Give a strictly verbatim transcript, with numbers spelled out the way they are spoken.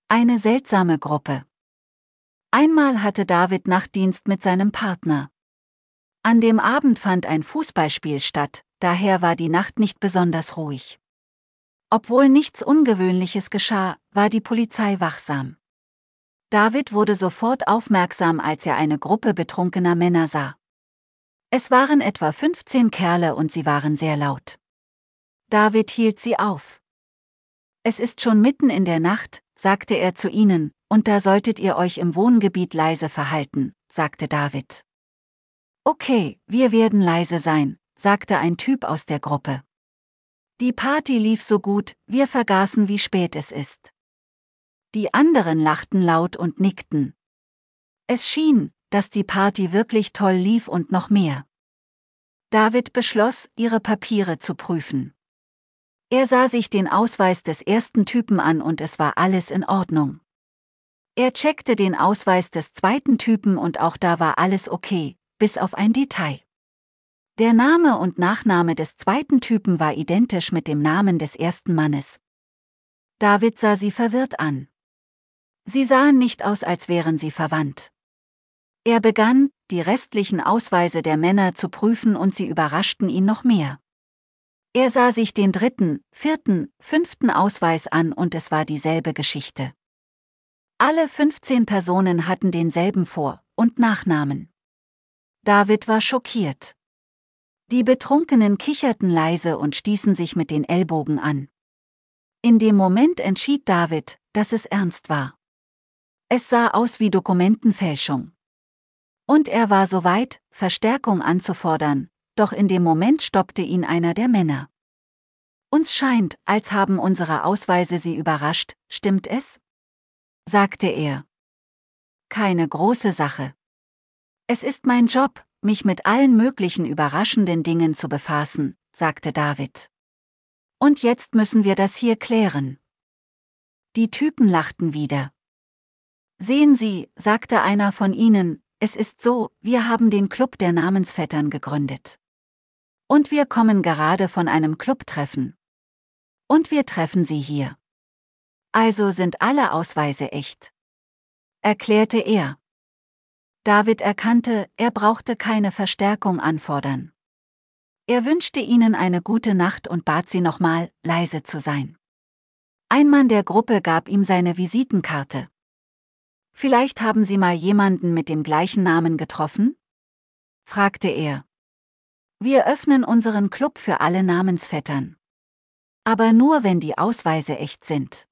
Eine seltsame Gruppe. Einmal hatte David Nachtdienst mit seinem Partner. An dem Abend fand ein Fußballspiel statt, daher war die Nacht nicht besonders ruhig. Obwohl nichts Ungewöhnliches geschah, war die Polizei wachsam. David wurde sofort aufmerksam, als er eine Gruppe betrunkener Männer sah. Es waren etwa fünfzehn Kerle und sie waren sehr laut. David hielt sie auf. Es ist schon mitten in der Nacht, sagte er zu ihnen, und da solltet ihr euch im Wohngebiet leise verhalten, sagte David. Okay, wir werden leise sein, sagte ein Typ aus der Gruppe. Die Party lief so gut, wir vergaßen, wie spät es ist. Die anderen lachten laut und nickten. Es schien, dass die Party wirklich toll lief und noch mehr. David beschloss, ihre Papiere zu prüfen. Er sah sich den Ausweis des ersten Typen an und es war alles in Ordnung. Er checkte den Ausweis des zweiten Typen und auch da war alles okay, bis auf ein Detail. Der Name und Nachname des zweiten Typen war identisch mit dem Namen des ersten Mannes. David sah sie verwirrt an. Sie sahen nicht aus, als wären sie verwandt. Er begann, die restlichen Ausweise der Männer zu prüfen und sie überraschten ihn noch mehr. Er sah sich den dritten, vierten, fünften Ausweis an und es war dieselbe Geschichte. Alle fünfzehn Personen hatten denselben Vor- und Nachnamen. David war schockiert. Die Betrunkenen kicherten leise und stießen sich mit den Ellbogen an. In dem Moment entschied David, dass es ernst war. Es sah aus wie Dokumentenfälschung. Und er war so weit, Verstärkung anzufordern, doch in dem Moment stoppte ihn einer der Männer. Uns scheint, als haben unsere Ausweise Sie überrascht, stimmt es? Sagte er. Keine große Sache. Es ist mein Job, mich mit allen möglichen überraschenden Dingen zu befassen, sagte David. Und jetzt müssen wir das hier klären. Die Typen lachten wieder. Sehen Sie, sagte einer von ihnen, es ist so, wir haben den Club der Namensvettern gegründet. Und wir kommen gerade von einem Clubtreffen. Und wir treffen Sie hier. Also sind alle Ausweise echt, erklärte er. David erkannte, er brauchte keine Verstärkung anfordern. Er wünschte ihnen eine gute Nacht und bat sie nochmal, leise zu sein. Ein Mann der Gruppe gab ihm seine Visitenkarte. Vielleicht haben Sie mal jemanden mit dem gleichen Namen getroffen? Fragte er. Wir öffnen unseren Club für alle Namensvettern. Aber nur wenn die Ausweise echt sind.